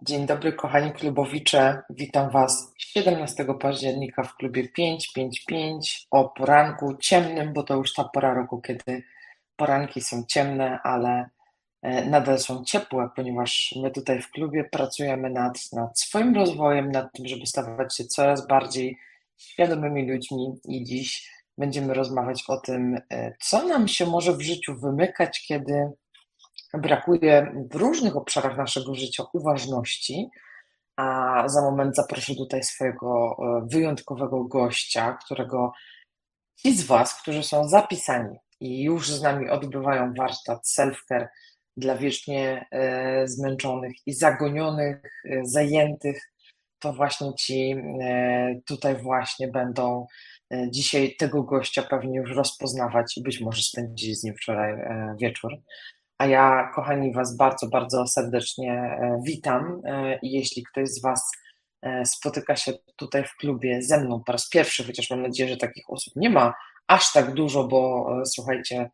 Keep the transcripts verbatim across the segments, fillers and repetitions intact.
Dzień dobry, kochani klubowicze. Witam Was siedemnastego października w klubie pięć pięć pięć o poranku ciemnym, bo to już ta pora roku, kiedy poranki są ciemne, ale e, nadal są ciepłe, ponieważ my tutaj w klubie pracujemy nad, nad swoim rozwojem, nad tym, żeby stawać się coraz bardziej świadomymi ludźmi i dziś będziemy rozmawiać o tym, e, co nam się może w życiu wymykać, kiedy brakuje w różnych obszarach naszego życia uważności, a za moment zaproszę tutaj swojego e, wyjątkowego gościa, którego ci z Was, którzy są zapisani i już z nami odbywają warsztat self-care dla wiecznie e, zmęczonych i zagonionych, e, zajętych, to właśnie ci e, tutaj właśnie będą e, dzisiaj tego gościa pewnie już rozpoznawać i być może spędzili z nim wczoraj e, wieczór. A ja, kochani, Was bardzo, bardzo serdecznie e, witam. E, I jeśli ktoś z Was e, spotyka się tutaj w klubie ze mną po raz pierwszy, chociaż mam nadzieję, że takich osób nie ma aż tak dużo, bo e, słuchajcie,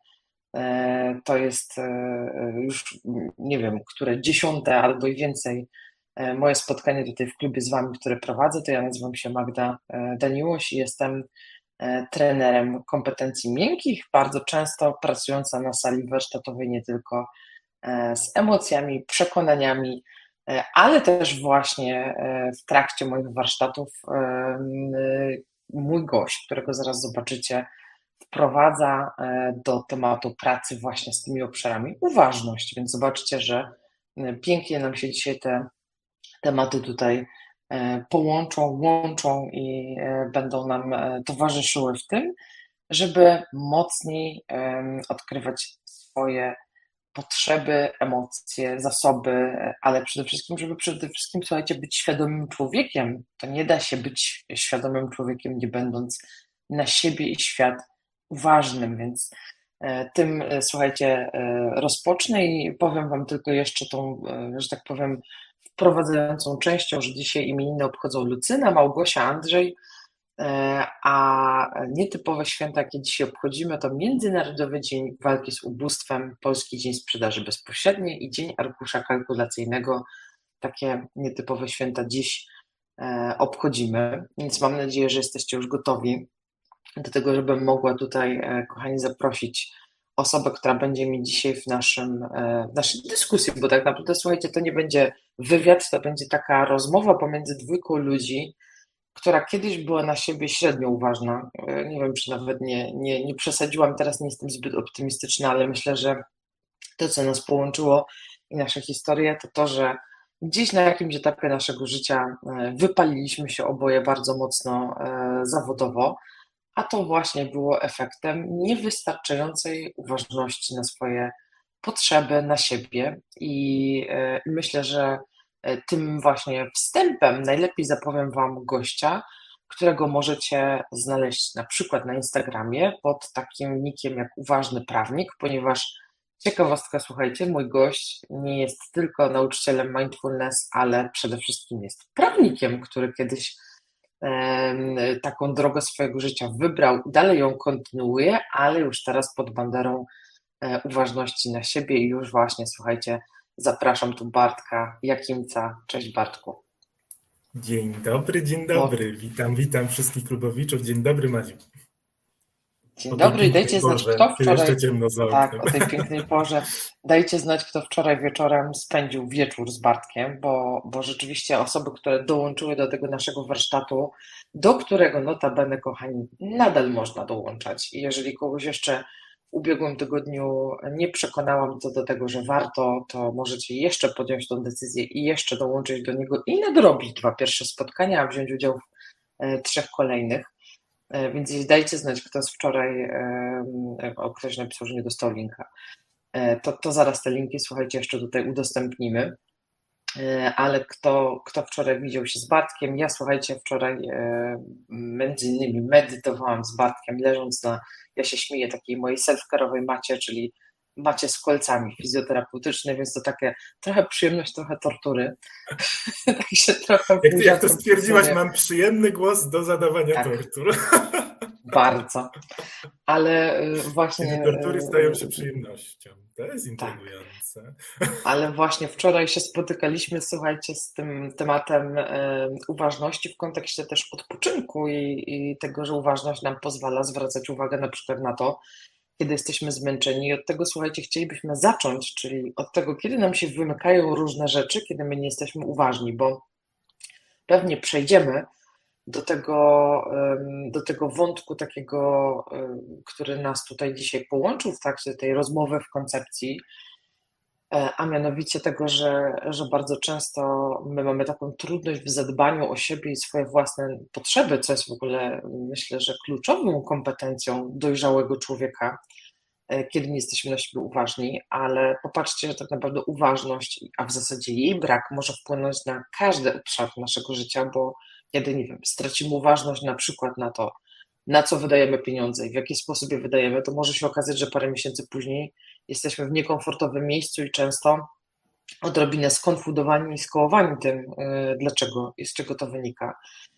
e, to jest e, e, już nie wiem, które dziesiąte albo i więcej e, moje spotkanie tutaj w klubie z Wami, które prowadzę. To ja nazywam się Magda e, Daniłoś i jestem e, trenerem kompetencji miękkich, bardzo często pracująca na sali warsztatowej nie tylko e, z emocjami, przekonaniami, e, ale też właśnie e, w trakcie moich warsztatów e, m, mój gość, którego zaraz zobaczycie, wprowadza e, do tematu pracy właśnie z tymi obszarami uważność, więc zobaczcie, że e, pięknie nam się dzisiaj te tematy tutaj e, połączą, łączą i e, będą nam e, towarzyszyły w tym, żeby mocniej em, odkrywać swoje potrzeby, emocje, zasoby, e, ale przede wszystkim, żeby przede wszystkim, słuchajcie, być świadomym człowiekiem. To nie da się być świadomym człowiekiem, nie będąc na siebie i świat uważnym, więc e, tym, e, słuchajcie, e, rozpocznę i powiem Wam tylko jeszcze tą, e, że tak powiem, wprowadzającą częścią, że dzisiaj imieniny obchodzą Lucyna, Małgosia, Andrzej, e, a nietypowe święta, jakie dzisiaj obchodzimy, to Międzynarodowy Dzień Walki z Ubóstwem, Polski Dzień Sprzedaży Bezpośredniej i Dzień Arkusza Kalkulacyjnego. Takie nietypowe święta dziś e, obchodzimy, więc mam nadzieję, że jesteście już gotowi do tego, żebym mogła tutaj, e, kochani, zaprosić osobę, która będzie mi dzisiaj w naszym, e, w naszej dyskusji, bo tak naprawdę, słuchajcie, to nie będzie wywiad, to będzie taka rozmowa pomiędzy dwójką ludzi, która kiedyś była na siebie średnio uważna. E, Nie wiem, czy nawet nie, nie, nie przesadziłam, teraz nie jestem zbyt optymistyczna, ale myślę, że to, co nas połączyło i nasze historie, to to, że gdzieś na jakimś etapie naszego życia e, wypaliliśmy się oboje bardzo mocno e, zawodowo, a to właśnie było efektem niewystarczającej uważności na swoje potrzeby, na siebie. I e, myślę, że e, tym właśnie wstępem najlepiej zapowiem Wam gościa, którego możecie znaleźć na przykład na Instagramie pod takim nickiem jak Uważny Prawnik, ponieważ ciekawostka, słuchajcie, mój gość nie jest tylko nauczycielem mindfulness, ale przede wszystkim jest prawnikiem, który kiedyś em, taką drogę swojego życia wybrał, dalej ją kontynuuje, ale już teraz pod banderą e, uważności na siebie i już właśnie, słuchajcie, zapraszam tu Bartka Jakimca. Cześć Bartku. Dzień dobry, dzień O, dobry. Witam, witam wszystkich klubowiczów. Dzień dobry, Madziu. dzień O tej dobry i pięknej dajcie znać, porze, kto kiedy wczoraj, jeszcze ciemno za tak, oknem. o tej pięknej porze, dajcie znać, kto wczoraj wieczorem spędził wieczór z Bartkiem, bo, bo rzeczywiście osoby, które dołączyły do tego naszego warsztatu, do którego notabene, kochani, nadal można dołączać. I jeżeli kogoś jeszcze w ubiegłym tygodniu nie przekonałam co do tego, że warto, to możecie jeszcze podjąć tą decyzję i jeszcze dołączyć do niego i nadrobić dwa pierwsze spotkania, a wziąć udział w e, trzech kolejnych. E, Więc dajcie znać, kto z wczoraj, e, o, ktoś napisał, że nie dostał linka. E, To, to zaraz te linki, słuchajcie, jeszcze tutaj udostępnimy. E, Ale kto, kto wczoraj widział się z Bartkiem? Ja, słuchajcie, wczoraj e, między innymi medytowałam z Bartkiem, leżąc na, ja się śmieję, takiej mojej self-care'owej macie, czyli macie z kolcami fizjoterapeutycznej, więc to takie trochę przyjemność, trochę tortury. Tak się trochę Jak, ty- jak to buziaczem stwierdziłaś, przyznaję. mam przyjemny głos do zadawania Tak. tortur. Bardzo. Ale y, właśnie. Kiedy tortury stają się y, przyjemnością. To jest Tak. intrygujące. Ale właśnie wczoraj się spotykaliśmy, słuchajcie, z tym tematem e, uważności w kontekście też odpoczynku i, i tego, że uważność nam pozwala zwracać uwagę na przykład na to, kiedy jesteśmy zmęczeni. I od tego, słuchajcie, chcielibyśmy zacząć, czyli od tego, kiedy nam się wymykają różne rzeczy, kiedy my nie jesteśmy uważni, bo pewnie przejdziemy do tego, em, do tego wątku takiego, em, który nas tutaj dzisiaj połączył w trakcie tej rozmowy w koncepcji, e, a mianowicie tego, że, że bardzo często my mamy taką trudność w zadbaniu o siebie i swoje własne potrzeby, co jest w ogóle, myślę, że kluczową kompetencją dojrzałego człowieka, e, kiedy nie jesteśmy na siebie uważni, ale popatrzcie, że tak naprawdę uważność, a w zasadzie jej brak może wpłynąć na każdy obszar naszego życia, bo kiedy, nie wiem, stracimy uważność na przykład na to, na co wydajemy pieniądze i w jaki sposób je wydajemy, to może się okazać, że parę miesięcy później jesteśmy w niekomfortowym miejscu i często odrobinę skonfudowani i skołowani tym, y, dlaczego i z czego to wynika.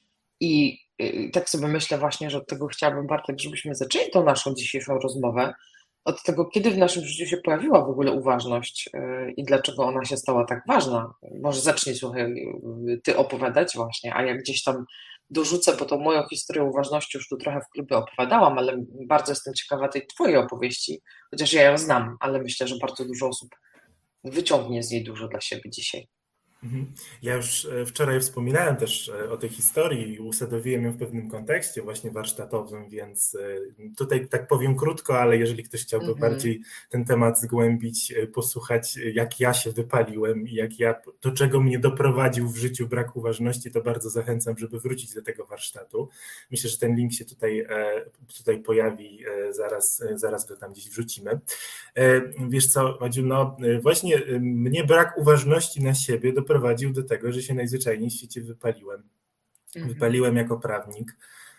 I y, tak sobie myślę właśnie, że od tego chciałabym, Bartek, żebyśmy zaczęli tą naszą dzisiejszą rozmowę, od tego, kiedy w naszym życiu się pojawiła w ogóle uważność y, i dlaczego ona się stała tak ważna. Może zacznij, słuchaj, y, ty opowiadać właśnie, a ja gdzieś tam dorzucę, bo tą moją historię uważności już tu trochę w klubie opowiadałam, ale bardzo jestem ciekawa tej twojej opowieści, chociaż ja ją znam, ale myślę, że bardzo dużo osób wyciągnie z niej dużo dla siebie dzisiaj. Mhm. Ja już e, wczoraj wspominałem też e, o tej historii i usadowiłem ją w pewnym kontekście właśnie warsztatowym, więc e, tutaj tak powiem krótko, ale jeżeli ktoś chciałby Mhm. bardziej ten temat zgłębić, e, posłuchać, e, jak ja się wypaliłem i jak ja, do czego mnie doprowadził w życiu brak uważności, to bardzo zachęcam, żeby wrócić do tego warsztatu. Myślę, że ten link się tutaj, e, tutaj pojawi, e, zaraz, e, zaraz go tam gdzieś wrzucimy. E, Wiesz co, Madziu, no e, właśnie e, mnie brak uważności na siebie doprowadził do tego, że się najzwyczajniej w świecie wypaliłem. Mhm. Wypaliłem jako prawnik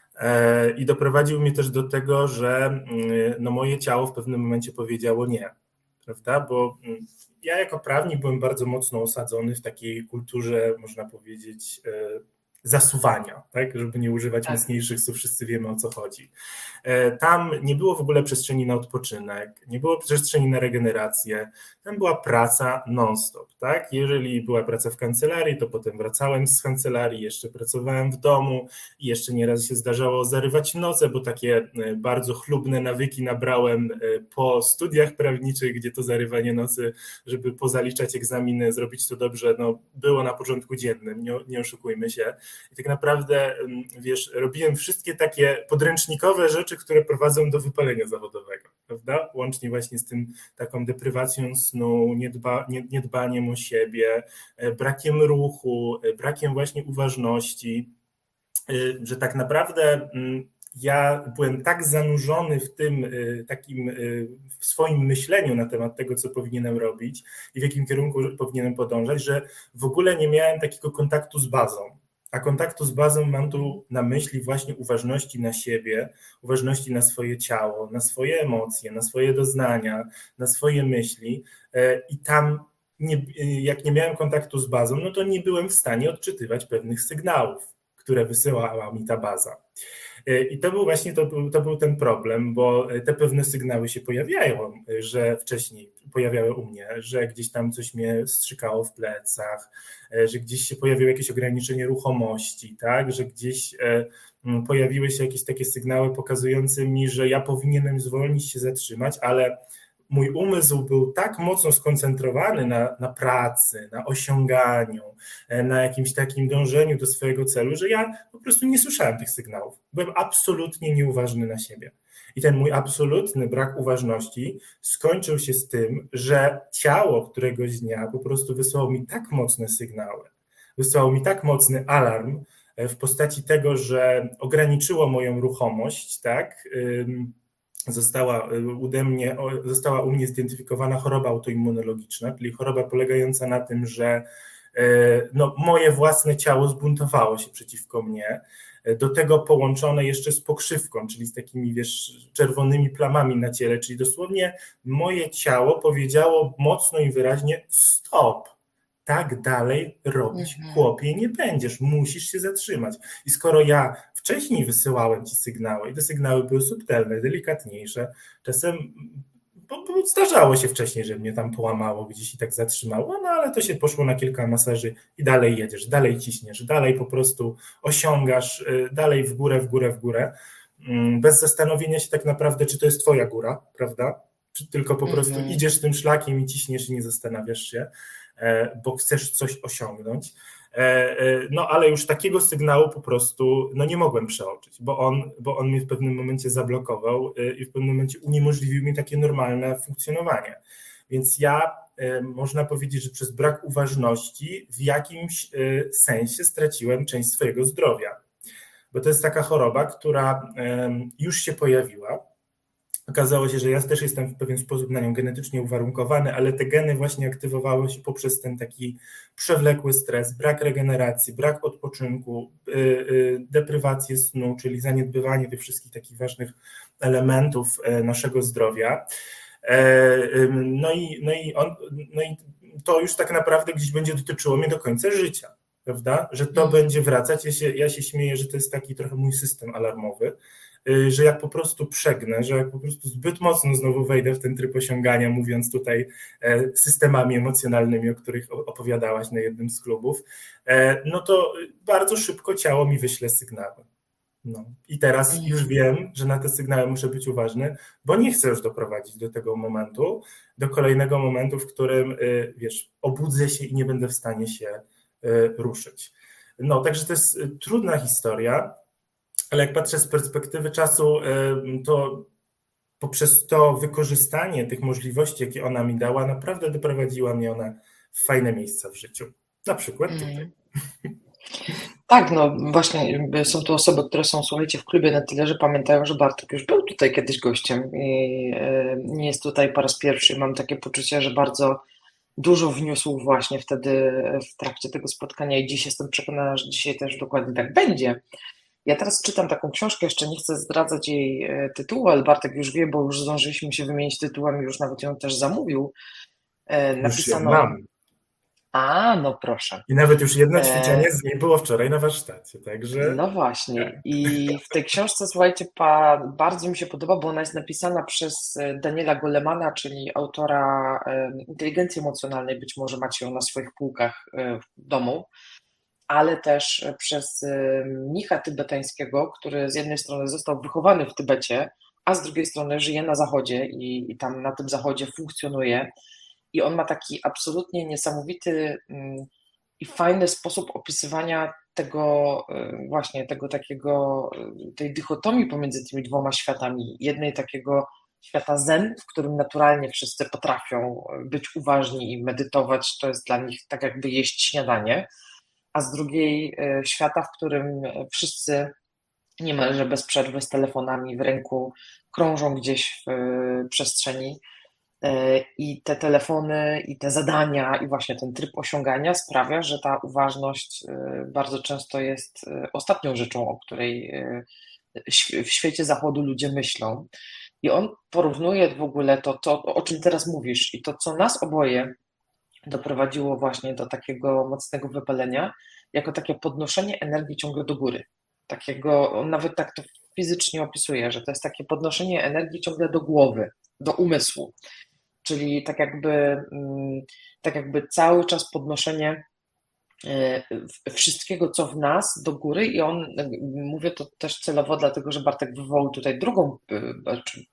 e, i doprowadził mnie też do tego, że mm, no, moje ciało w pewnym momencie powiedziało nie, prawda? Bo mm, ja jako prawnik byłem bardzo mocno osadzony w takiej kulturze, można powiedzieć, e, zasuwania, tak? Żeby nie używać Tak. mocniejszych słów, wszyscy wiemy, o co chodzi. E, Tam nie było w ogóle przestrzeni na odpoczynek, nie było przestrzeni na regenerację, tam była praca non-stop, tak? Jeżeli była praca w kancelarii, to potem wracałem z kancelarii, jeszcze pracowałem w domu i jeszcze nieraz się zdarzało zarywać noce, bo takie e, bardzo chlubne nawyki nabrałem e, po studiach prawniczych, gdzie to zarywanie nocy, żeby pozaliczać egzaminy, zrobić to dobrze, no było na porządku dziennym, nie, nie oszukujmy się. I tak naprawdę, mm, wiesz, robiłem wszystkie takie podręcznikowe rzeczy, które prowadzą do wypalenia zawodowego, prawda? Łącznie właśnie z tym taką deprywacją snu, niedba, nie- niedbaniem o siebie, e, brakiem ruchu, e, brakiem właśnie uważności, e, że tak naprawdę mm, ja byłem tak zanurzony w tym e, takim e, w swoim myśleniu na temat tego, co powinienem robić i w jakim kierunku powinienem podążać, że w ogóle nie miałem takiego kontaktu z bazą. A kontaktu z bazą mam tu na myśli właśnie uważności na siebie, uważności na swoje ciało, na swoje emocje, na swoje doznania, na swoje myśli. E, I tam, nie, jak nie miałem kontaktu z bazą, no to nie byłem w stanie odczytywać pewnych sygnałów, które wysyłała mi ta baza. E, I to był właśnie to był, to był ten problem, bo te pewne sygnały się pojawiają, że wcześniej pojawiały u mnie, że gdzieś tam coś mnie strzykało w plecach, e, że gdzieś się pojawiło jakieś ograniczenie ruchomości, tak, że gdzieś e, m, pojawiły się jakieś takie sygnały pokazujące mi, że ja powinienem zwolnić się, zatrzymać, ale mój umysł był tak mocno skoncentrowany na, na pracy, na osiąganiu, e, na jakimś takim dążeniu do swojego celu, że ja po prostu nie słyszałem tych sygnałów. Byłem absolutnie nieuważny na siebie. I ten mój absolutny brak uważności skończył się z tym, że ciało któregoś dnia po prostu wysłało mi tak mocne sygnały, wysłało mi tak mocny alarm e, w postaci tego, że ograniczyło moją ruchomość, tak? Ym, Została ode mnie, została u mnie zidentyfikowana choroba autoimmunologiczna, czyli choroba polegająca na tym, że e, no, moje własne ciało zbuntowało się przeciwko mnie, do tego połączone jeszcze z pokrzywką, czyli z takimi, wiesz, czerwonymi plamami na ciele, czyli dosłownie moje ciało powiedziało mocno i wyraźnie stop, tak dalej robić, Mhm. chłopie, nie będziesz, musisz się zatrzymać. I skoro ja wcześniej wysyłałem ci sygnały i te sygnały były subtelne, delikatniejsze, czasem bo, bo zdarzało się wcześniej, że mnie tam połamało gdzieś i tak zatrzymało, no ale to się poszło na kilka masaży i dalej jedziesz, dalej ciśniesz, dalej po prostu osiągasz, dalej w górę, w górę, w górę, bez zastanowienia się tak naprawdę, czy to jest twoja góra, prawda? Czy tylko po prostu Mhm. idziesz tym szlakiem i ciśniesz i nie zastanawiasz się, bo chcesz coś osiągnąć. No ale już takiego sygnału po prostu no nie mogłem przeoczyć, bo on, bo on mnie w pewnym momencie zablokował i w pewnym momencie uniemożliwił mi takie normalne funkcjonowanie. Więc ja można powiedzieć, że przez brak uważności w jakimś sensie straciłem część swojego zdrowia, bo to jest taka choroba, która już się pojawiła. Okazało się, że ja też jestem w pewien sposób na nią genetycznie uwarunkowany, ale te geny właśnie aktywowały się poprzez ten taki przewlekły stres, brak regeneracji, brak odpoczynku, deprywację snu, czyli zaniedbywanie tych wszystkich takich ważnych elementów naszego zdrowia. No i, no i, on, no i to już tak naprawdę gdzieś będzie dotyczyło mnie do końca życia, prawda? Że to mm. będzie wracać. Ja się, ja się śmieję, że to jest taki trochę mój system alarmowy, że jak po prostu przegnę, że jak po prostu zbyt mocno znowu wejdę w ten tryb osiągania, mówiąc tutaj systemami emocjonalnymi, o których opowiadałaś na jednym z klubów, no to bardzo szybko ciało mi wyśle sygnały. No. I teraz już wiem, że na te sygnały muszę być uważny, bo nie chcę już doprowadzić do tego momentu, do kolejnego momentu, w którym, wiesz, obudzę się i nie będę w stanie się ruszyć. No, także to jest trudna historia, ale jak patrzę z perspektywy czasu, to poprzez to wykorzystanie tych możliwości, jakie ona mi dała, naprawdę doprowadziła mnie ona w fajne miejsca w życiu. Na przykład tutaj. Mm. Tak, no właśnie są tu osoby, które są, słuchajcie, w klubie na tyle, że pamiętają, że Bartek już był tutaj kiedyś gościem i nie jest tutaj po raz pierwszy. Mam takie poczucie, że bardzo dużo wniósł właśnie wtedy w trakcie tego spotkania i dziś jestem przekonana, że dzisiaj też dokładnie tak będzie. Ja teraz czytam taką książkę, jeszcze nie chcę zdradzać jej tytułu, ale Bartek już wie, bo już zdążyliśmy się wymienić tytułem i już nawet ją też zamówił. Napisano... Już ją mam. A, no proszę. I nawet już jedno ćwiczenie z niej było wczoraj na warsztacie, także... No właśnie. I w tej książce, słuchajcie, pa, bardzo mi się podoba, bo ona jest napisana przez Daniela Golemana, czyli autora inteligencji emocjonalnej, być może macie ją na swoich półkach w domu, ale też przez mnicha tybetańskiego, który z jednej strony został wychowany w Tybecie, a z drugiej strony żyje na zachodzie i, i tam na tym zachodzie funkcjonuje. I on ma taki absolutnie niesamowity i fajny sposób opisywania tego właśnie, tego takiego, tej dychotomii pomiędzy tymi dwoma światami. Jednej takiego świata zen, w którym naturalnie wszyscy potrafią być uważni i medytować, to jest dla nich tak jakby jeść śniadanie, a z drugiej świata, w którym wszyscy niemalże bez przerwy z telefonami w ręku krążą gdzieś w przestrzeni. I te telefony, i te zadania, i właśnie ten tryb osiągania sprawia, że ta uważność bardzo często jest ostatnią rzeczą, o której w świecie zachodu ludzie myślą. I on porównuje w ogóle to, to, o czym teraz mówisz, i to, co nas oboje doprowadziło właśnie do takiego mocnego wypalenia, jako takie podnoszenie energii ciągle do góry. Takiego, on nawet tak to fizycznie opisuje, że to jest takie podnoszenie energii ciągle do głowy, do umysłu. Czyli tak jakby, tak jakby cały czas podnoszenie wszystkiego, co w nas, do góry. I on, mówię to też celowo, dlatego że Bartek wywołał tutaj drugą, znaczy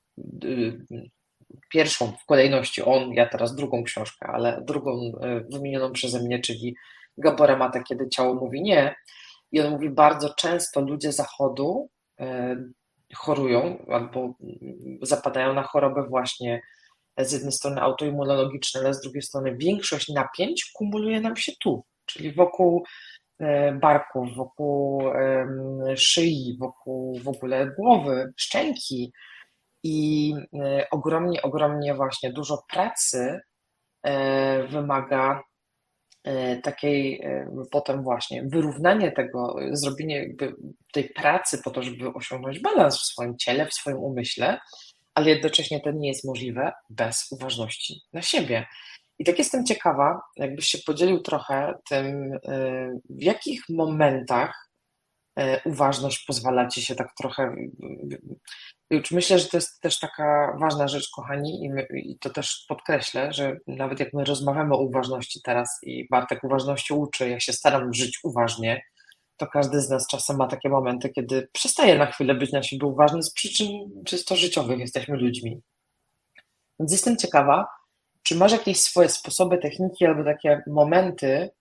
pierwszą w kolejności on, ja teraz drugą książkę, ale drugą wymienioną przeze mnie, czyli Gabora Mate, Kiedy ciało mówi nie. I on mówi, bardzo często ludzie zachodu chorują albo zapadają na chorobę właśnie z jednej strony autoimmunologiczne, ale z drugiej strony większość napięć kumuluje nam się tu, czyli wokół barków, wokół szyi, wokół w ogóle głowy, szczęki i ogromnie, ogromnie właśnie dużo pracy wymaga takiej potem właśnie wyrównanie tego, zrobienie tej pracy po to, żeby osiągnąć balans w swoim ciele, w swoim umyśle, ale jednocześnie to nie jest możliwe bez uważności na siebie. I tak jestem ciekawa, jakbyś się podzielił trochę tym, w jakich momentach uważność pozwala ci się tak trochę. Już myślę, że to jest też taka ważna rzecz, kochani, i, my, i to też podkreślę, że nawet jak my rozmawiamy o uważności teraz i Bartek uważności uczy, ja się staram żyć uważnie, to każdy z nas czasem ma takie momenty, kiedy przestaje na chwilę być na siebie uważny z przyczyn czysto życiowych, jesteśmy ludźmi. Więc jestem ciekawa, czy masz jakieś swoje sposoby, techniki albo takie momenty,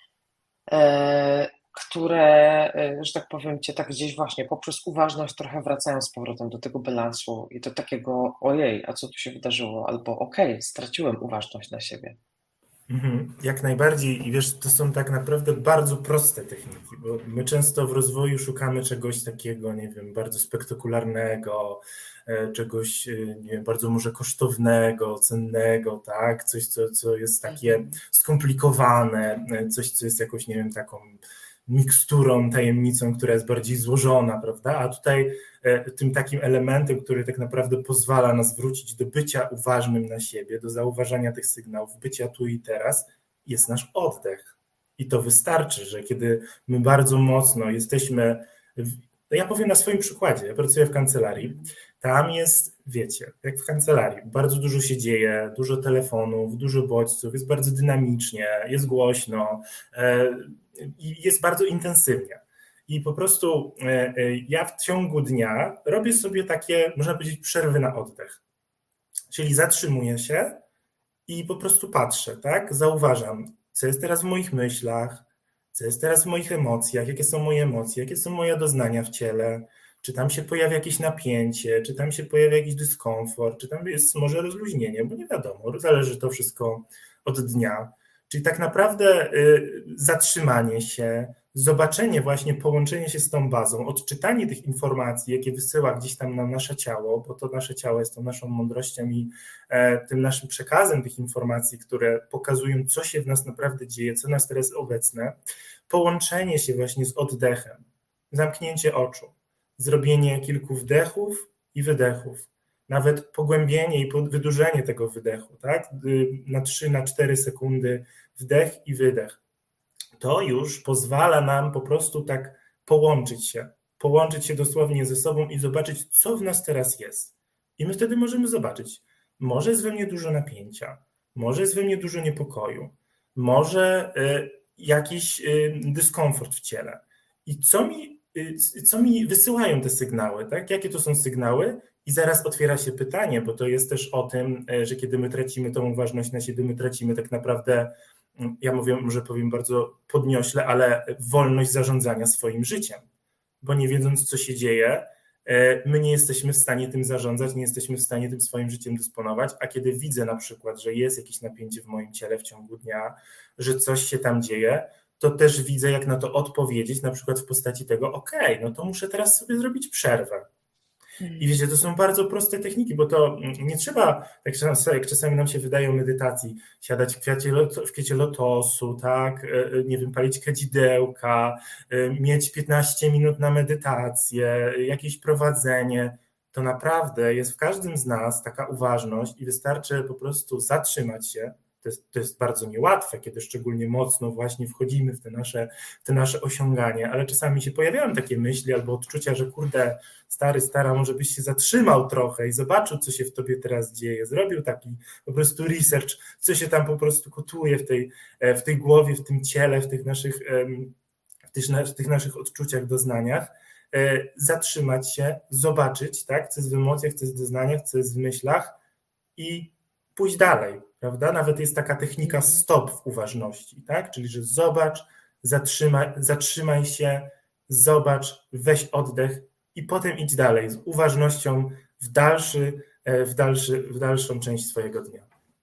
e, które, e, że tak powiem, cię tak gdzieś właśnie poprzez uważność trochę wracają z powrotem do tego balansu i do takiego ojej, a co tu się wydarzyło? Albo okej, straciłem uważność na siebie. Mhm, jak najbardziej i wiesz, to są tak naprawdę bardzo proste techniki, bo my często w rozwoju szukamy czegoś takiego, nie wiem, bardzo spektakularnego, e, czegoś, e, nie wiem, bardzo może kosztownego, cennego, tak, coś, co, co jest takie skomplikowane, e, coś, co jest jakąś, nie wiem, taką miksturą, tajemnicą, która jest bardziej złożona, prawda, a tutaj e, tym takim elementem, który tak naprawdę pozwala nas wrócić do bycia uważnym na siebie, do zauważania tych sygnałów, bycia tu i teraz, jest nasz oddech. I to wystarczy, że kiedy my bardzo mocno jesteśmy, w, ja powiem na swoim przykładzie, ja pracuję w kancelarii, tam jest, wiecie, jak w kancelarii, bardzo dużo się dzieje, dużo telefonów, dużo bodźców, jest bardzo dynamicznie, jest głośno, e, i jest bardzo intensywnie. I po prostu ja w ciągu dnia robię sobie takie, można powiedzieć, przerwy na oddech. Czyli zatrzymuję się i po prostu patrzę, tak? Zauważam, co jest teraz w moich myślach, co jest teraz w moich emocjach, jakie są moje emocje, jakie są moje doznania w ciele, czy tam się pojawia jakieś napięcie, czy tam się pojawia jakiś dyskomfort, czy tam jest może rozluźnienie, bo nie wiadomo, zależy to wszystko od dnia. Czyli tak naprawdę y, zatrzymanie się, zobaczenie właśnie, połączenie się z tą bazą, odczytanie tych informacji, jakie wysyła gdzieś tam nam nasze ciało, bo to nasze ciało jest tą naszą mądrością i e, tym naszym przekazem tych informacji, które pokazują, co się w nas naprawdę dzieje, co nas teraz obecne, połączenie się właśnie z oddechem, zamknięcie oczu, zrobienie kilku wdechów i wydechów, nawet pogłębienie i wydłużenie tego wydechu, tak? Na trzy, na cztery sekundy wdech i wydech. To już pozwala nam po prostu tak połączyć się, połączyć się dosłownie ze sobą i zobaczyć, co w nas teraz jest. I my wtedy możemy zobaczyć, może jest we mnie dużo napięcia, może jest we mnie dużo niepokoju, może y, jakiś y, dyskomfort w ciele. I co mi, y, co mi wysyłają te sygnały, tak? Jakie to są sygnały? I zaraz otwiera się pytanie, bo to jest też o tym, że kiedy my tracimy tą uważność na siebie, my tracimy tak naprawdę, ja mówię, może powiem bardzo podniośle, ale wolność zarządzania swoim życiem. Bo nie wiedząc, co się dzieje, my nie jesteśmy w stanie tym zarządzać, nie jesteśmy w stanie tym swoim życiem dysponować, a kiedy widzę na przykład, że jest jakieś napięcie w moim ciele w ciągu dnia, że coś się tam dzieje, to też widzę, jak na to odpowiedzieć, na przykład w postaci tego, okej, okay, no to muszę teraz sobie zrobić przerwę. I wiecie, to są bardzo proste techniki, bo to nie trzeba, jak czasami nam się wydaje o medytacji, siadać w kwiecie, w kwiecie lotosu, tak, nie wiem, palić kadzidełka, mieć piętnaście minut na medytację, jakieś prowadzenie. To naprawdę jest w każdym z nas taka uważność i wystarczy po prostu zatrzymać się. To jest, to jest bardzo niełatwe, kiedy szczególnie mocno właśnie wchodzimy w te nasze, w te nasze osiąganie, ale czasami się pojawiają takie myśli albo odczucia, że kurde, stary, stara, może byś się zatrzymał trochę i zobaczył, co się w tobie teraz dzieje, zrobił taki po prostu research, co się tam po prostu kotuje w tej, w tej głowie, w tym ciele, w tych naszych, w tych, w tych naszych odczuciach, doznaniach, zatrzymać się, zobaczyć, tak, co jest w emocjach, co jest w doznaniach, co jest w myślach i pójść dalej, prawda? Nawet jest taka technika stop w uważności, tak? Czyli, że zobacz, zatrzymaj, zatrzymaj się, zobacz, weź oddech i potem idź dalej z uważnością w, dalszy, w, dalszy, w dalszą część swojego dnia.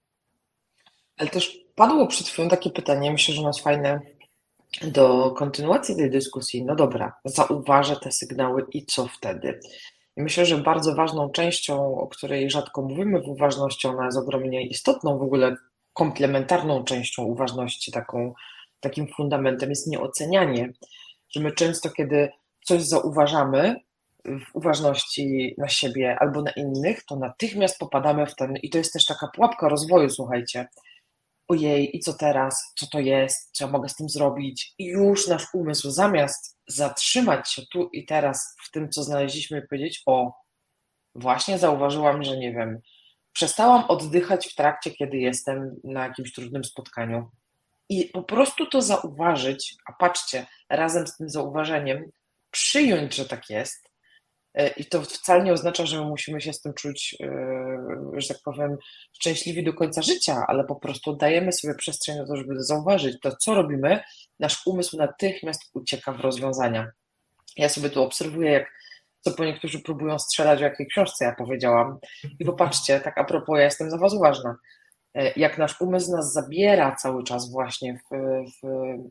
Ale też padło przed chwilą takie pytanie, myślę, że ono jest fajne do kontynuacji tej dyskusji. No dobra, zauważę te sygnały i co wtedy? I myślę, że bardzo ważną częścią, o której rzadko mówimy w uważności, ona jest ogromnie istotną, w ogóle komplementarną częścią uważności, taką, takim fundamentem jest nieocenianie, że my często, kiedy coś zauważamy w uważności na siebie albo na innych, to natychmiast popadamy w ten, i to jest też taka pułapka rozwoju, słuchajcie, ojej, i co teraz, co to jest, co ja mogę z tym zrobić? I już nasz umysł zamiast zatrzymać się tu i teraz w tym, co znaleźliśmy i powiedzieć, o, właśnie zauważyłam, że nie wiem, przestałam oddychać w trakcie, kiedy jestem na jakimś trudnym spotkaniu. I po prostu to zauważyć, a patrzcie, razem z tym zauważeniem przyjąć, że tak jest. e, I to wcale nie oznacza, że my musimy się z tym czuć, e, że tak powiem, szczęśliwi do końca życia, ale po prostu dajemy sobie przestrzeń na to, żeby zauważyć to, co robimy. Nasz umysł natychmiast ucieka w rozwiązania. Ja sobie tu obserwuję, jak co po niektórzy próbują strzelać, o jakiej książce ja powiedziałam. I popatrzcie, tak a propos, ja jestem za was uważna. E, Jak nasz umysł nas zabiera cały czas właśnie w, w,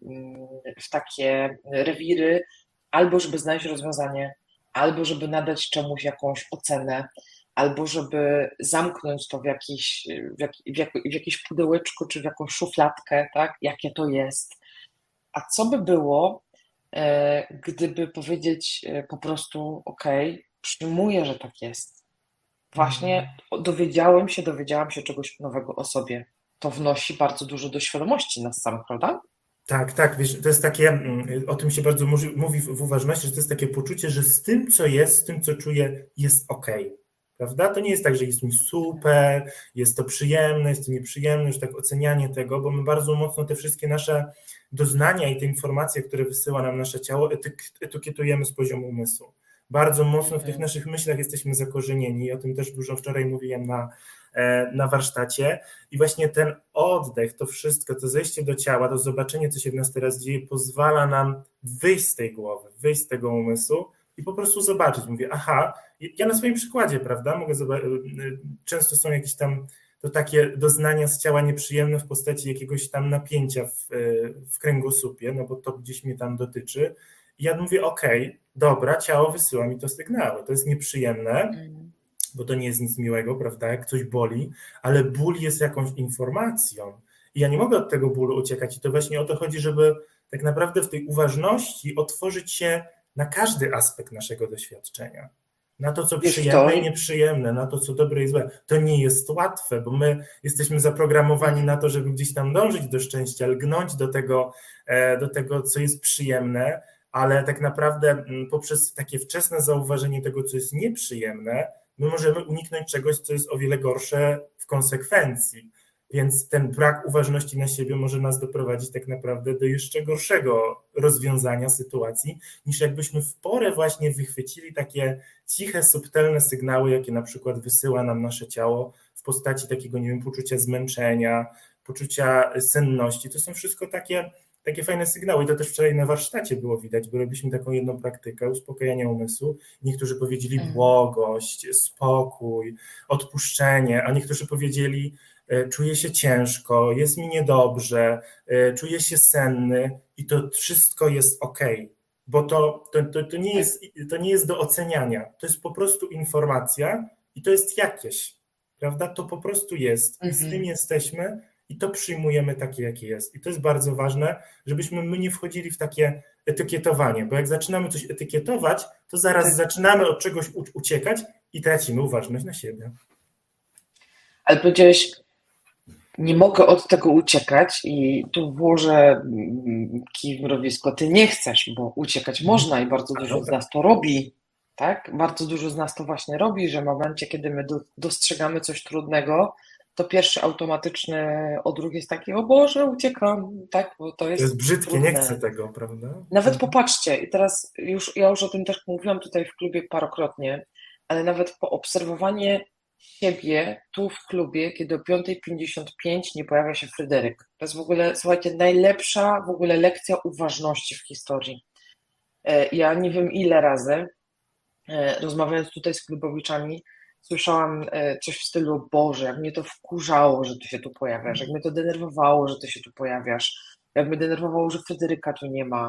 w takie rewiry, albo żeby znaleźć rozwiązanie, albo żeby nadać czemuś jakąś ocenę, albo żeby zamknąć to w, jakiś, w, jak, w, jak, w jakieś pudełeczko, czy w jakąś szufladkę, tak? Jakie to jest. A co by było, e, gdyby powiedzieć e, po prostu, ok, przyjmuję, że tak jest. Właśnie dowiedziałem się, dowiedziałam się czegoś nowego o sobie. To wnosi bardzo dużo do świadomości nas samych, prawda? Tak, tak, wiesz, to jest takie, mm, o tym się bardzo mówi, mówi w w uważności, że to jest takie poczucie, że z tym, co jest, z tym, co czuję, jest okej. Prawda? To nie jest tak, że jest mi super, jest to przyjemne, jest to nieprzyjemne, już tak ocenianie tego, bo my bardzo mocno te wszystkie nasze doznania i te informacje, które wysyła nam nasze ciało, etyk- etykietujemy z poziomu umysłu. Bardzo mocno w tych naszych myślach jesteśmy zakorzenieni. O tym też dużo wczoraj mówiłem na, e, na warsztacie. I właśnie ten oddech, to wszystko, to zejście do ciała, to zobaczenie, co się w nas teraz dzieje, pozwala nam wyjść z tej głowy, wyjść z tego umysłu i po prostu zobaczyć. Mówię, aha, ja na swoim przykładzie, prawda, mogę zobaczyć, często są jakieś tam to takie doznania z ciała nieprzyjemne w postaci jakiegoś tam napięcia w, w kręgosłupie, no bo to gdzieś mnie tam dotyczy. I ja mówię, okej, okay, dobra, ciało wysyła mi to sygnały, to jest nieprzyjemne, bo to nie jest nic miłego, prawda, jak coś boli, ale ból jest jakąś informacją i ja nie mogę od tego bólu uciekać i to właśnie o to chodzi, żeby tak naprawdę w tej uważności otworzyć się na każdy aspekt naszego doświadczenia. Na to, co Wiesz przyjemne to, i nieprzyjemne, na to, co dobre i złe. To nie jest łatwe, bo my jesteśmy zaprogramowani na to, żeby gdzieś tam dążyć do szczęścia, lgnąć do tego, do tego, co jest przyjemne, ale tak naprawdę poprzez takie wczesne zauważenie tego, co jest nieprzyjemne, my możemy uniknąć czegoś, co jest o wiele gorsze w konsekwencji. Więc ten brak uważności na siebie może nas doprowadzić tak naprawdę do jeszcze gorszego rozwiązania sytuacji, niż jakbyśmy w porę właśnie wychwycili takie ciche, subtelne sygnały, jakie na przykład wysyła nam nasze ciało w postaci takiego, nie wiem, poczucia zmęczenia, poczucia senności. To są wszystko takie, takie fajne sygnały i to też wczoraj na warsztacie było widać, bo robiliśmy taką jedną praktykę uspokajania umysłu. Niektórzy powiedzieli błogość, spokój, odpuszczenie, a niektórzy powiedzieli czuję się ciężko, jest mi niedobrze, czuję się senny i to wszystko jest okej, bo to, to, to, to, nie jest, to nie jest do oceniania, to jest po prostu informacja i to jest jakieś, prawda? To po prostu jest i z tym jesteśmy i to przyjmujemy takie, jakie jest. I to jest bardzo ważne, żebyśmy my nie wchodzili w takie etykietowanie, bo jak zaczynamy coś etykietować, to zaraz tak. zaczynamy od czegoś uciekać i tracimy uważność na siebie. Ale powiedziałeś, nie mogę od tego uciekać i tu włożę kij w mrowisko. Ty nie chcesz, bo uciekać można i bardzo dużo z nas to robi, tak? Bardzo dużo z nas to właśnie robi, że w momencie, kiedy my do, dostrzegamy coś trudnego, to pierwszy automatyczny odruch jest taki, o Boże, uciekam, tak? Bo to jest, to jest brzydkie, trudne. Nie chcę tego, prawda? Nawet popatrzcie, i teraz już, ja już o tym też mówiłam tutaj w klubie parokrotnie, ale nawet poobserwowanie siebie tu w klubie, kiedy o piąta pięćdziesiąt pięć nie pojawia się Fryderyk. To jest w ogóle, słuchajcie, najlepsza w ogóle lekcja uważności w historii. Ja nie wiem ile razy, rozmawiając tutaj z klubowiczami, słyszałam coś w stylu, Boże, jak mnie to wkurzało, że ty się tu pojawiasz, jak mnie to denerwowało, że ty się tu pojawiasz, jak mnie denerwowało, że Fryderyka tu nie ma.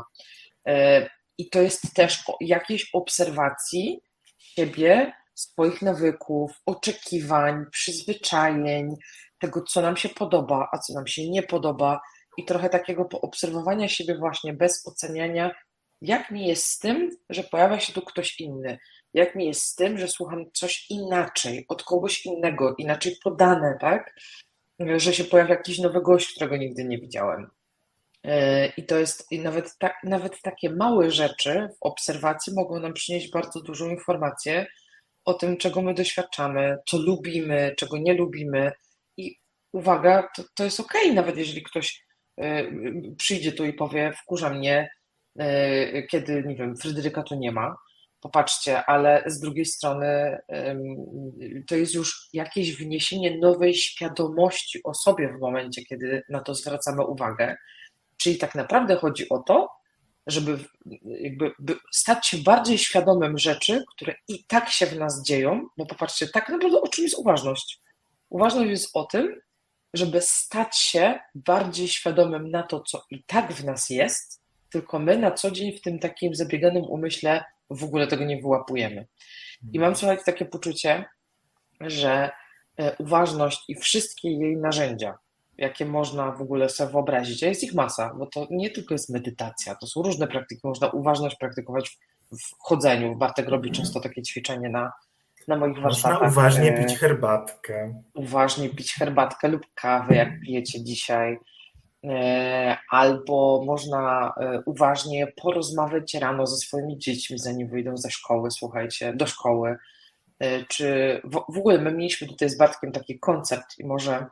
I to jest też o jakiejś obserwacji siebie, swoich nawyków, oczekiwań, przyzwyczajeń, tego, co nam się podoba, a co nam się nie podoba i trochę takiego poobserwowania siebie właśnie bez oceniania, jak mi jest z tym, że pojawia się tu ktoś inny, jak mi jest z tym, że słucham coś inaczej, od kogoś innego, inaczej podane, tak? że się pojawia jakiś nowy gość, którego nigdy nie widziałem. E, I to jest, i nawet, tak, nawet takie małe rzeczy w obserwacji mogą nam przynieść bardzo dużą informację o tym, czego my doświadczamy, co lubimy, czego nie lubimy. I uwaga, to, to jest okej, nawet jeżeli ktoś e, przyjdzie tu i powie, wkurza mnie, e, kiedy, nie wiem, Fryderyka tu nie ma. Popatrzcie, ale z drugiej strony em, to jest już jakieś wniesienie nowej świadomości o sobie w momencie, kiedy na to zwracamy uwagę. Czyli tak naprawdę chodzi o to, żeby jakby by stać się bardziej świadomym rzeczy, które i tak się w nas dzieją, bo popatrzcie, tak naprawdę o czym jest uważność? Uważność jest o tym, żeby stać się bardziej świadomym na to, co i tak w nas jest, tylko my na co dzień w tym takim zabieganym umyśle w ogóle tego nie wyłapujemy. I mam, słuchajcie, takie poczucie, że e, uważność i wszystkie jej narzędzia, jakie można w ogóle sobie wyobrazić, a jest ich masa, bo to nie tylko jest medytacja, to są różne praktyki, można uważność praktykować w, w chodzeniu. Bartek robi często takie ćwiczenie na, na moich Można warsztatach. uważnie e, pić herbatkę. Uważnie pić herbatkę lub kawę, jak pijecie dzisiaj. E, Albo można e, uważnie porozmawiać rano ze swoimi dziećmi, zanim wyjdą ze szkoły, słuchajcie, do szkoły. E, Czy w, w ogóle my mieliśmy tutaj z Bartkiem taki koncept i może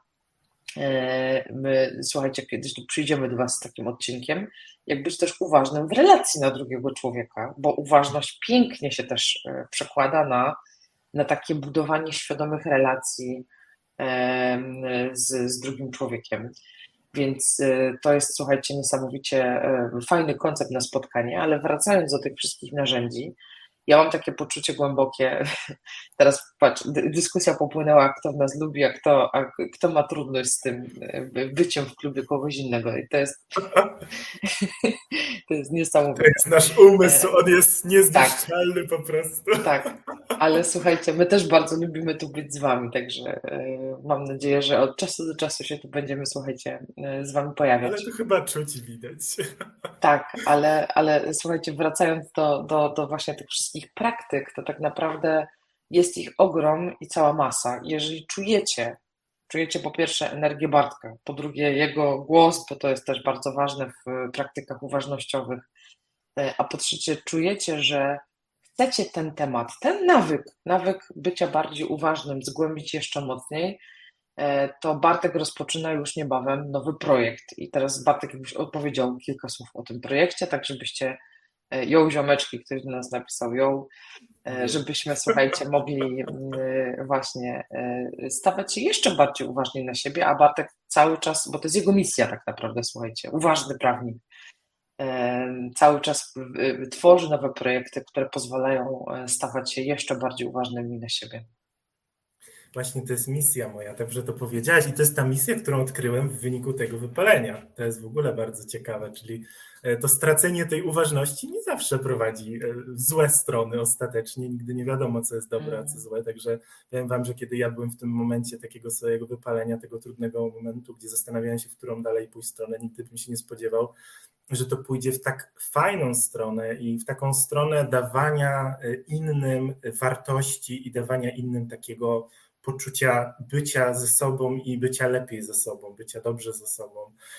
e, my, słuchajcie, kiedyś tu przyjdziemy do Was z takim odcinkiem, jak być też uważnym w relacji na drugiego człowieka, bo uważność pięknie się też e, przekłada na, na takie budowanie świadomych relacji em, z, z drugim człowiekiem. Więc y, to jest, słuchajcie, niesamowicie y, fajny koncept na spotkanie, ale wracając do tych wszystkich narzędzi, ja mam takie poczucie głębokie, teraz patrz, dy- dyskusja popłynęła, kto nas lubi, a kto, a kto ma trudność z tym y, byciem w klubie kogoś innego i to jest, to jest To niesamowite. jest nasz umysł, E, on jest tak, niezniszczalny po prostu. tak, ale słuchajcie, my też bardzo lubimy tu być z Wami, także y, mam nadzieję, że od czasu do czasu się tu będziemy, słuchajcie, y, z Wami Ale to pojawiać. chyba czuć i widać. Tak, ale, ale słuchajcie, wracając do, do, do właśnie tych wszystkich praktyk, to tak naprawdę jest ich ogrom i cała masa. Jeżeli czujecie, czujecie po pierwsze energię Bartka, po drugie jego głos, bo to jest też bardzo ważne w praktykach uważnościowych, e, a po trzecie czujecie, że chcecie ten temat, ten nawyk, nawyk bycia bardziej uważnym, zgłębić jeszcze mocniej, e, to Bartek rozpoczyna już niebawem nowy projekt. I teraz Bartek jakbyś opowiedział kilka słów o tym projekcie, tak żebyście e, ją ziomeczki, ktoś do nas napisał ją, e, żebyśmy, słuchajcie, mogli mm, właśnie e, stawać się jeszcze bardziej uważni na siebie, a Bartek cały czas, bo to jest jego misja tak naprawdę, słuchajcie, uważny prawnik, e, cały czas e, tworzy nowe projekty, które pozwalają e, stawać się jeszcze bardziej uważnymi na siebie. Właśnie to jest misja moja, dobrze to powiedziałaś i to jest ta misja, którą odkryłem w wyniku tego wypalenia. To jest w ogóle bardzo ciekawe, czyli e, to stracenie tej uważności nie zawsze prowadzi e, w złe strony ostatecznie, nigdy nie wiadomo, co jest dobre, a co Mm. złe, także powiem wam, że kiedy ja byłem w tym momencie takiego swojego wypalenia, tego trudnego momentu, gdzie zastanawiałem się, w którą dalej pójść stronę, nigdy bym się nie spodziewał, że to pójdzie w tak fajną stronę i w taką stronę dawania e, innym wartości i dawania innym takiego poczucia bycia ze sobą i bycia lepiej ze sobą, bycia dobrze ze sobą.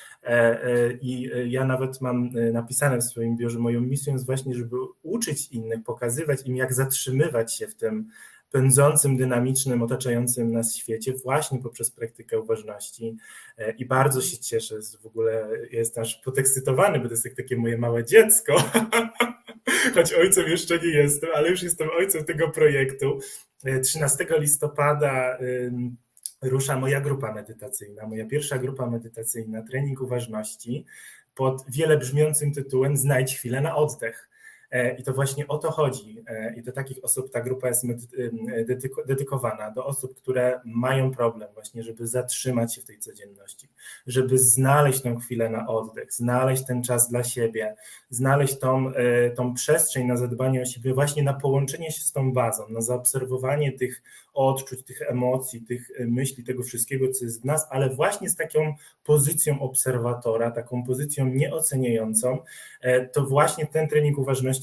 I ja nawet mam napisane w swoim biurze, moją misją jest właśnie, żeby uczyć innych, pokazywać im, jak zatrzymywać się w tym pędzącym, dynamicznym, otaczającym nas świecie właśnie poprzez praktykę uważności. I bardzo się cieszę, w ogóle jestem aż podekscytowany, bo to jest jak takie moje małe dziecko, choć ojcem jeszcze nie jestem, ale już jestem ojcem tego projektu. trzynastego listopada rusza moja grupa medytacyjna, moja pierwsza grupa medytacyjna, trening uważności pod wiele brzmiącym tytułem Znajdź chwilę na oddech. I to właśnie o to chodzi. I do takich osób ta grupa jest dedykowana, do osób, które mają problem właśnie, żeby zatrzymać się w tej codzienności, żeby znaleźć tą chwilę na oddech, znaleźć ten czas dla siebie, znaleźć tą, tą przestrzeń na zadbanie o siebie, właśnie na połączenie się z tą bazą, na zaobserwowanie tych odczuć, tych emocji, tych myśli, tego wszystkiego, co jest w nas, ale właśnie z taką pozycją obserwatora, taką pozycją nieoceniającą, to właśnie ten trening uważności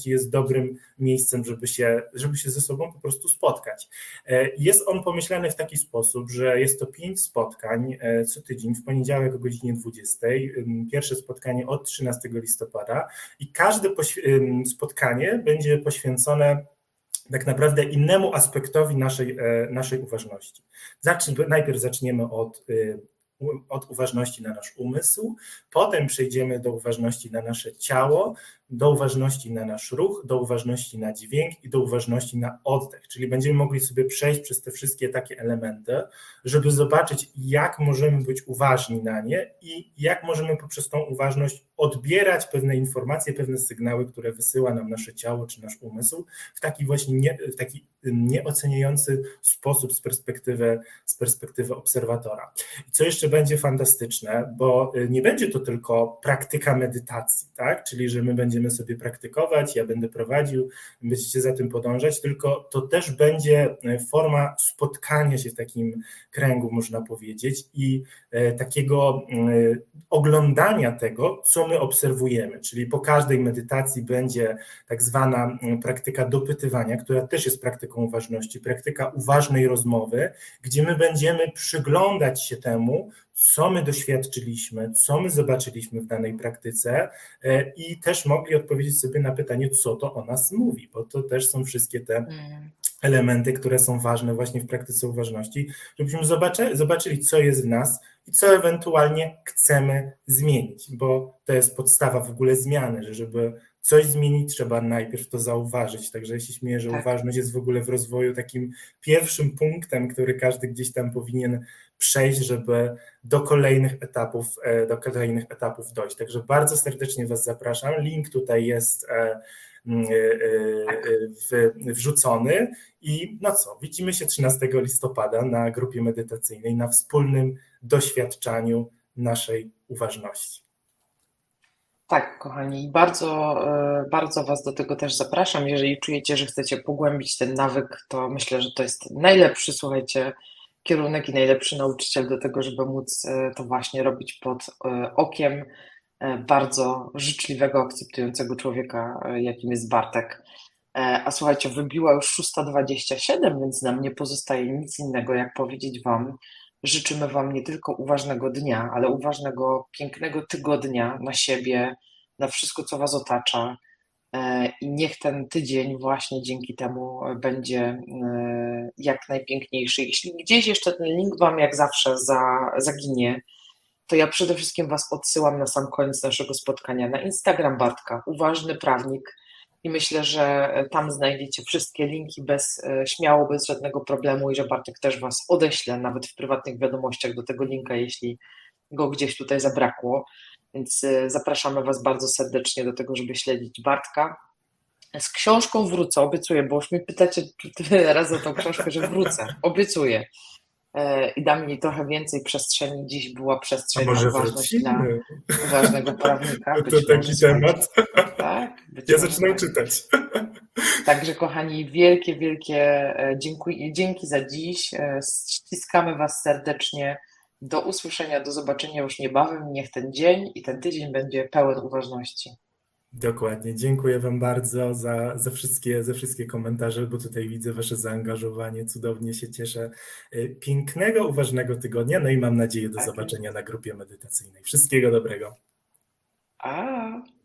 uważności jest dobrym miejscem, żeby się, żeby się ze sobą po prostu spotkać. Jest on pomyślany w taki sposób, że jest to pięć spotkań co tydzień, w poniedziałek o godzinie dwudziestej, pierwsze spotkanie od trzynastego listopada i każde spotkanie będzie poświęcone tak naprawdę innemu aspektowi naszej, naszej uważności. Zacznij, najpierw zaczniemy od, od uważności na nasz umysł, potem przejdziemy do uważności na nasze ciało, do uważności na nasz ruch, do uważności na dźwięk i do uważności na oddech. Czyli będziemy mogli sobie przejść przez te wszystkie takie elementy, żeby zobaczyć, jak możemy być uważni na nie i jak możemy poprzez tą uważność odbierać pewne informacje, pewne sygnały, które wysyła nam nasze ciało czy nasz umysł w taki właśnie nie, w taki nieoceniający sposób z perspektywy, z perspektywy obserwatora. I co jeszcze będzie fantastyczne, bo nie będzie to tylko praktyka medytacji, tak? Czyli że my będziemy sobie praktykować, ja będę prowadził, będziecie za tym podążać, tylko to też będzie forma spotkania się w takim kręgu, można powiedzieć, i takiego oglądania tego, co my obserwujemy, czyli po każdej medytacji będzie tak zwana praktyka dopytywania, która też jest praktyką uważności, praktyka uważnej rozmowy, gdzie my będziemy przyglądać się temu, co my doświadczyliśmy, co my zobaczyliśmy w danej praktyce i też mogli odpowiedzieć sobie na pytanie, co to o nas mówi, bo to też są wszystkie te elementy, które są ważne właśnie w praktyce uważności, żebyśmy zobaczy, zobaczyli, co jest w nas i co ewentualnie chcemy zmienić, bo to jest podstawa w ogóle zmiany, że żeby coś zmienić, trzeba najpierw to zauważyć. Także ja się śmieję, że tak. Uważność jest w ogóle w rozwoju takim pierwszym punktem, który każdy gdzieś tam powinien przejść, żeby do kolejnych etapów, do kolejnych etapów dojść. Także bardzo serdecznie Was zapraszam. Link tutaj jest wrzucony i no co, widzimy się trzynastego listopada na grupie medytacyjnej, na wspólnym doświadczaniu naszej uważności. Tak, kochani, bardzo, bardzo Was do tego też zapraszam. Jeżeli czujecie, że chcecie pogłębić ten nawyk, to myślę, że to jest najlepszy, słuchajcie, kierunek i najlepszy nauczyciel do tego, żeby móc to właśnie robić pod okiem bardzo życzliwego, akceptującego człowieka, jakim jest Bartek. A słuchajcie, wybiła już szósta dwadzieścia siedem, więc nam nie pozostaje nic innego, jak powiedzieć Wam, życzymy Wam nie tylko uważnego dnia, ale uważnego, pięknego tygodnia na siebie, na wszystko, co Was otacza. I niech ten tydzień właśnie dzięki temu będzie jak najpiękniejszy. Jeśli gdzieś jeszcze ten link Wam jak zawsze zaginie, to ja przede wszystkim Was odsyłam na sam koniec naszego spotkania na Instagram Bartka, Uważny Prawnik, i myślę, że tam znajdziecie wszystkie linki bez, śmiało, bez żadnego problemu i że Bartek też Was odeślę, nawet w prywatnych wiadomościach do tego linka, jeśli go gdzieś tutaj zabrakło. Więc zapraszamy Was bardzo serdecznie do tego, żeby śledzić Bartka. Z książką wrócę, obiecuję, bo już mi pytacie tyle razy o tą książkę, że wrócę, obiecuję. I dam mi trochę więcej przestrzeni. Dziś była przestrzeń na uważność dla uważnego prawnika. Być to może, taki temat. Tak, ja zaczynam czytać. Także kochani, wielkie, wielkie dziękuję, dzięki za dziś. Ściskamy Was serdecznie. Do usłyszenia, do zobaczenia już niebawem. Niech ten dzień i ten tydzień będzie pełen uważności. Dokładnie. Dziękuję Wam bardzo za, za, wszystkie, za wszystkie komentarze, bo tutaj widzę Wasze zaangażowanie. Cudownie się cieszę. Pięknego, uważnego tygodnia. No i mam nadzieję do tak. zobaczenia na grupie medytacyjnej. Wszystkiego dobrego. A.